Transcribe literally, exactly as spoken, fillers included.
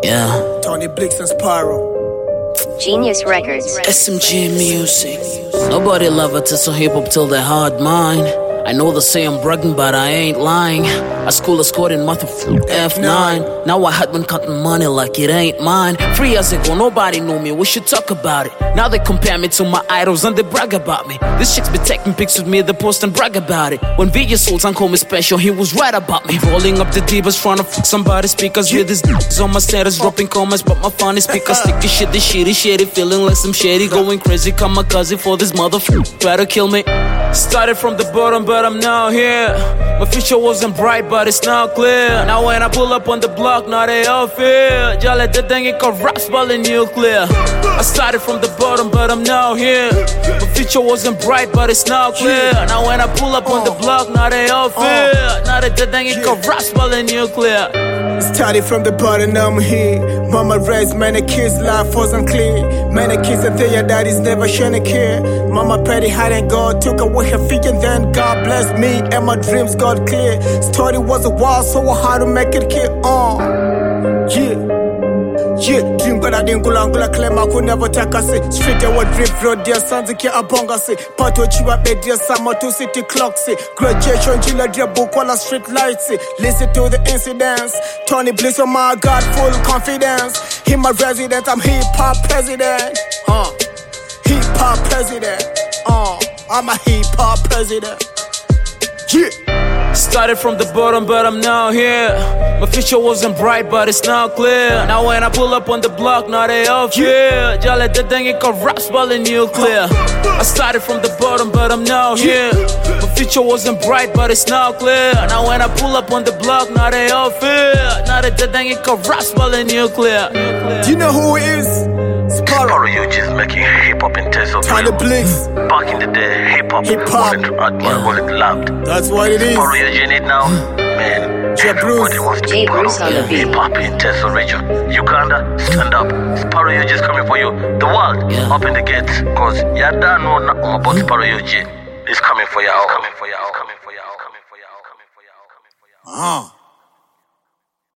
Yeah. Tony Blix and Spyro. Genius Records. S M G music. Nobody love it to some hip hop till they hard mine. I know they say I'm bragging, but I ain't lying. I school a scored in math F nine. Now I had been cutting money like it ain't mine. Three years ago, nobody knew me, we should talk about it. Now they compare me to my idols and they brag about me. This chick's be taking pics with me, they post and brag about it. When Vijay Sultan called me special, he was right about me. Rolling up the divas, trying to fuck somebody's speakers. With his d***s on my status, dropping comments, but my funny speakers. Sticky shit, this shitty, shitty, feeling like some shady. Going crazy, kamikaze for this motherfucker. Try to kill me. Started from the bottom, but I'm now here. My future wasn't bright, but it's now clear. Now when I pull up on the block, now they all fear. Jale the thing it got raps balling nuclear. I started from the bottom, but I'm now here. My future wasn't bright, but it's now clear. Now when I pull up on the block, now they all fear. Now that the thing it got raps balling nuclear. Started from the bottom, I'm here. Mama raised many kids, life wasn't clear. Many kids and their daddies never shown a care. Mama petty hiding God, took away her feet, and then God blessed me and my dreams got clear. Story was a while, so I had to make it clear. Uh, yeah. Yeah, dream but I didn't go long, I claim I could never take a say. Street I would drift road, dear sons, I can't abonga say. Part what you have made, dear summer to city clock say. Graduation, Gila, dear book, while street lights say. Listen to the incidents. Tony Blix on my God, full confidence. He my resident, I'm hip hop president. Uh, hip hop president. Uh, I'm a hip hop president. Yeah. Started from the bottom, but I'm now here. My future wasn't bright, but it's now clear. Now when I pull up on the block, now they all fear. Jale the thing it got raps balling nuclear. I started from the bottom, but I'm now here. My future wasn't bright, but it's now clear. Now when I pull up on the block, now they all fear. Now that the thing it got raps balling nuclear. Do you know who he is? Spyro. Spyro, you just making hip hop in Tesla. Tony Blix. Back in the day, hip hop Hip-hop. wasn't, uh, wasn't loved. That's what it is. Spyro, you need now, man. J. Bruce. Everybody wants to J. be part Bruce of on the beat. hip hop in Tesla region. Uganda, stand up. Spyro, you just coming for you. The world, Yeah. open the gates, cause you don't know nothing about Spyro, you just. It's coming for you. It's coming for you. It's coming for you. It's coming for you. It's coming for you. Uh.